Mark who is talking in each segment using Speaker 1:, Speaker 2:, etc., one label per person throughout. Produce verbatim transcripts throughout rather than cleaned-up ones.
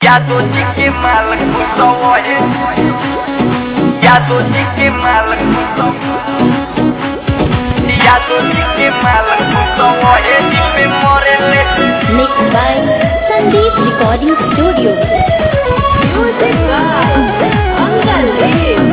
Speaker 1: यादो जी के माल कुसवे यादो जी के माल यादो जी के माल कुसवे जिपे मरेले।
Speaker 2: Mixed by Sandeep Recording Studio. Music by Angal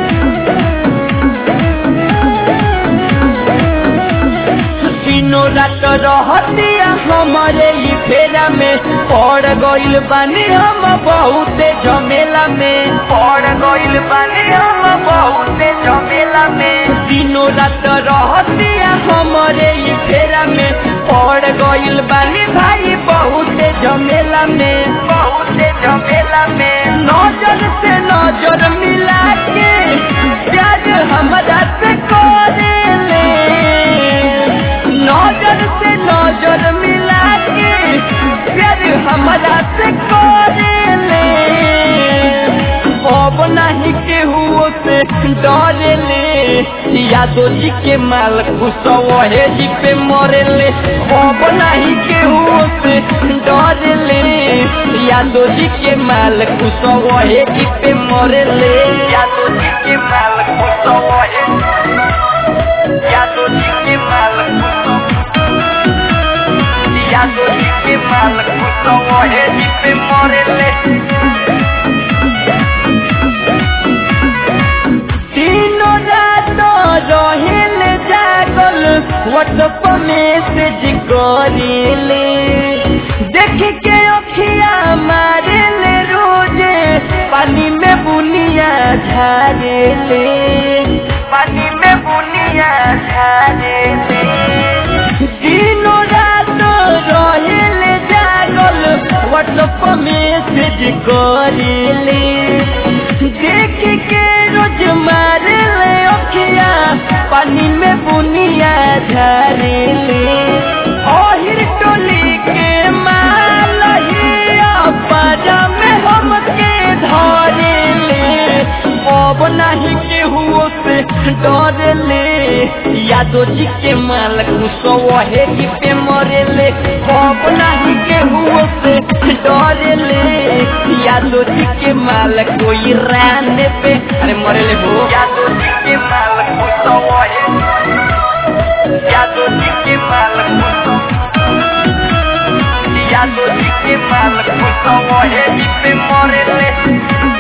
Speaker 1: दिनों रात रहतिया हमारे ही फेरा में पड़ गइल बानी हम बहुते झमेला में पड़ गइल बानी हम बहुते झमेला में दिनों रात रहतिया हमारे ही फेरा में पड़ गइल बानी भाई बहुते झमेला में बहुते झमेला में नजर से नजर मिला के प्यार हमरा से करेले नजर से नजर मिला के प्यार हमरा से करेले अब नहीं केहू से डरेले यादो जी के माल कुसवे जी पे मरेले अब नहीं केहू से डरेले यादो जी के माल कुसवे जी पे मरेले यादो जी के माल कुसवे यादो जी के माल यादो जी के माल कुसवे जी पे मरेले। तीनों रात रहेले जागल व्हाट्सएप मैसेज करेले देख के अखिया मारेले रोजे पानी में बुनिया झारेले पानी में बुनिया झारेले तीनों रात रहेले जागल व्हाट्सएप मैसेज करेले देख के रोज मारेले अखिया पानी में बुनिया झारेले ओहिर टोली के माल पाजा में हमके धरेले अब नहीं केहू से डरेले यादो जी के माल कुसवे जी पे मरेले अब नहीं केहू से डरेले यादो जी के माल कोई राने पे अरे मरेले हो यादो जी के माल कुसवे यादो जी के माल यादो जी के माल कुसवे जी पे मरेले।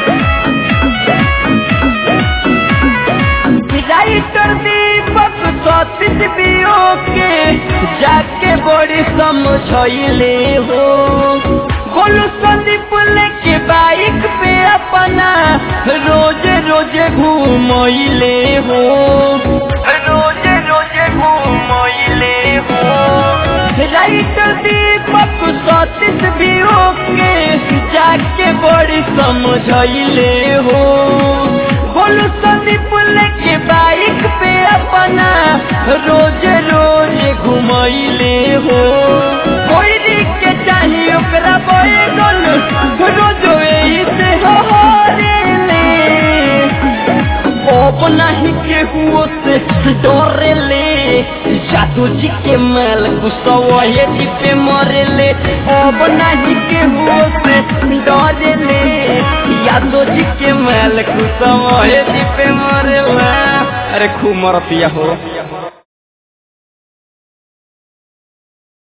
Speaker 1: राइटर दीपक सतीश बियो के जाके बड़ी समझले हो बोलू संदीप लेके बाइक पे अपना रोज रोज घूमले हो रोज रोज घूमले हो राइटर दीपक सतीश बियो के जाके बड़ी समझले हो बोलू संदीप लेके बाइक पे अपना रोज रोज घुमैले हो कोई के चाहिए ओकरा बैगन रोज से हरेले अब नहीं केहू से डरेले यादो जी के माल कुसवे जी पे मरेले अब नहीं केहू से डरेले यादो जी के माल कुसवे जी पे मरेला। अरे खूब मरतिया हो।